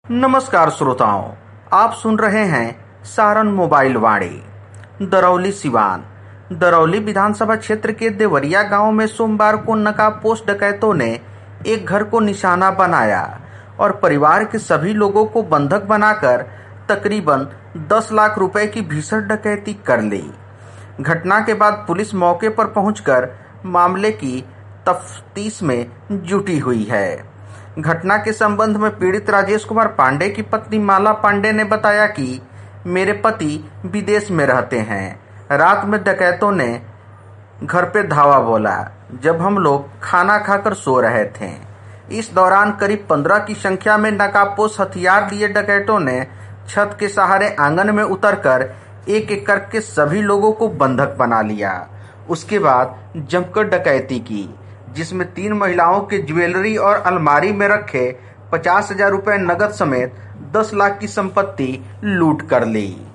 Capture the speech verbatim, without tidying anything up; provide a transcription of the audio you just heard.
नमस्कार श्रोताओं, आप सुन रहे हैं सारण मोबाइल वाणी। दरौली सिवान दरौली विधानसभा क्षेत्र के देवरिया गांव में सोमवार को नकाबपोश डकैतों ने एक घर को निशाना बनाया और परिवार के सभी लोगों को बंधक बनाकर तकरीबन दस लाख रुपए की भीषण डकैती कर ली। घटना के बाद पुलिस मौके पर पहुंचकर मामले की तफ्तीश में जुटी हुई है। घटना के संबंध में पीड़ित राजेश कुमार पांडे की पत्नी माला पांडे ने बताया कि मेरे पति विदेश में रहते हैं। रात में डकैतों ने घर पे धावा बोला जब हम लोग खाना खाकर सो रहे थे। इस दौरान करीब पंद्रह की संख्या में नकाबपोश हथियार लिए डकैतों ने छत के सहारे आंगन में उतरकर एक एक करके सभी लोगों को बंधक बना लिया। उसके बाद जमकर डकैती की, जिसमें तीन महिलाओं के ज्वेलरी और अलमारी में रखे पचास हजार रुपए नगद समेत दस लाख की संपत्ति लूट कर ली।